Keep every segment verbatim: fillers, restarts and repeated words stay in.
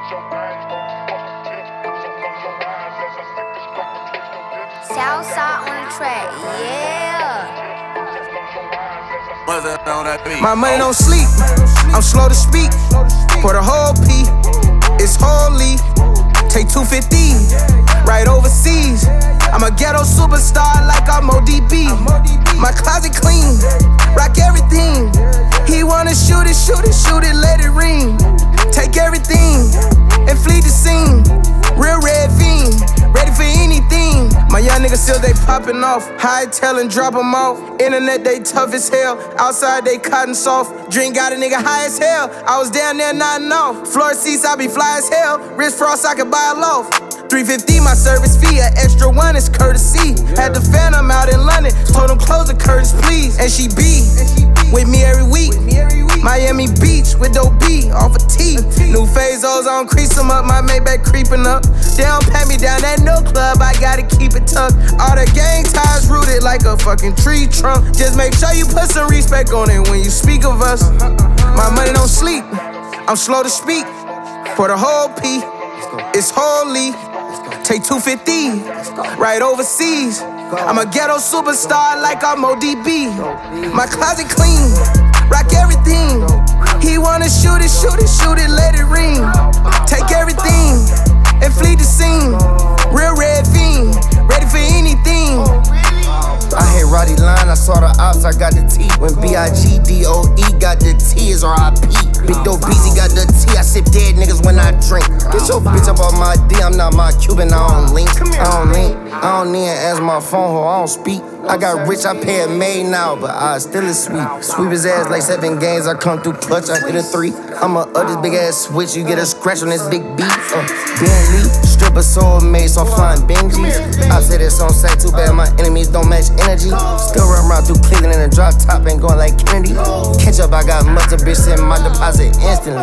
Southside on the track, yeah. My money don't sleep, I'm slow to speak. For the whole P, it's holy. Take two fifty, right overseas. I'm a ghetto superstar like I'm O D B. My closet clean, rock everything. He wanna shoot it, shoot it, shoot it, let it ring. Take everything and flee the scene. Real red fiend, ready for anything. My young niggas still they popping off. High tail and drop them off. Internet they tough as hell. Outside they cotton soft. Drink got a nigga high as hell. I was down there nodding off. Floor seats I be fly as hell. Wrist frost I could buy a loaf. three fifty my service fee. An extra one is courtesy. Had the Phantom out in London. Told them close the curtains please. And she be with me every week. Miami Beach with dope B off a T. New Fazos on, crease them up, my Maybach creeping up. They don't pat me down at no club, I gotta keep it tucked. All the gang ties rooted like a fucking tree trunk. Just make sure you put some respect on it when you speak of us. My money don't sleep, I'm slow to speak. For the whole P, it's holy. Take two fifty, right overseas. I'm a ghetto superstar like I'm O D B. My closet clean, rock everything. He wanna shoot it, shoot it, shoot it, let it ring. Take everything and flee the scene. Real red fiend, ready for anything. I hit Roddy Line, I saw the ops, I got the T. When B I G D O E got the T, is R I P. Big Dope Beezy got the T, I sip dead niggas when I drink. Get your bitch up on my D, I'm not my Cuban, I don't link. I don't link, I don't need to answer my phone, ho, I don't speak. I got rich, I pay a maid now, but I still is sweet. Sweep his ass like seven games, I come through clutch, I hit a three. I'ma up this big ass switch, you get a scratch on this big beat. Uh, Bentley, stripper soulmate, so I'm flying Benjis. I said this on set, too bad my enemies don't match energy. Still run around through Cleveland in a drop top, ain't going like Kennedy. Catch up, I got mustard, bitch, send my deposit instantly.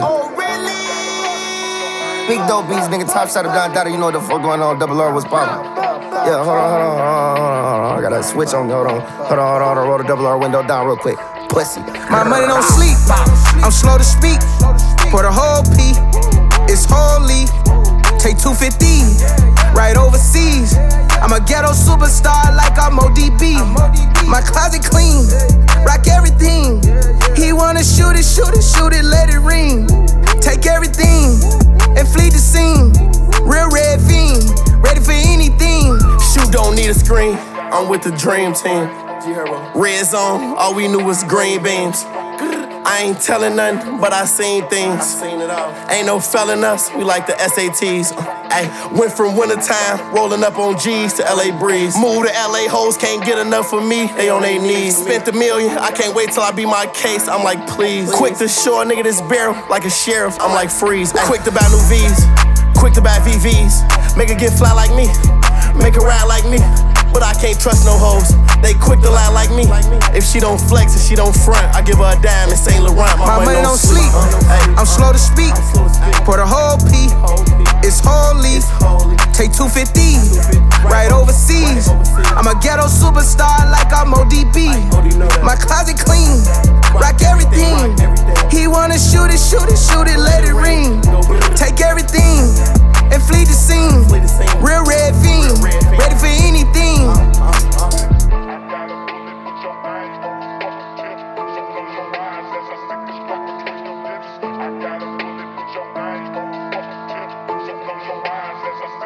Big dope beats, nigga, top shot of Don Dada, you know what the fuck going on, double R was poppin'. Yeah, hold on, hold on, hold on, hold on, hold on. I gotta switch on, hold on, hold on, hold on, hold on, roll the double R window down real quick. Pussy. My money don't sleep, I'm slow to speak. For the whole P, it's holy. Take two fifty, right overseas. I'm a ghetto superstar like I'm O D B. My closet clean, rock everything. He wanna shoot it, shoot it, shoot it, let it ring. Take everything and flee the scene. Real red fiend, ready for anything. Shoot don't need a screen, I'm with the dream team. Red zone, all we knew was green beans. I ain't telling nothing, but I seen things. I seen it all. Ain't no felling us, we like the S A Ts. Ay, went from wintertime, rolling up on G's to L A Breeze. Moved to L A, hoes can't get enough of me, they on their knees. Spent a million, I can't wait till I be my case, I'm like please. Quick to show a nigga this barrel, like a sheriff, I'm like freeze. Ay, quick to buy new V's, quick to buy V Vs. Make her get fly like me, make her ride like me. But I can't trust no hoes, they quick to lie like me. If she don't flex, if she don't front, I give her a dime in Saint Laurent. My, my money don't sleep, I'm slow to speak. For the whole P, it's holy. Take two fifty, right overseas. I'm a ghetto superstar like I'm O D B. My closet clean, rock everything. He wanna shoot it, shoot it, shoot it, let it ring. Take everything and flee the scene. Real red fiend, ready for anything. I gotta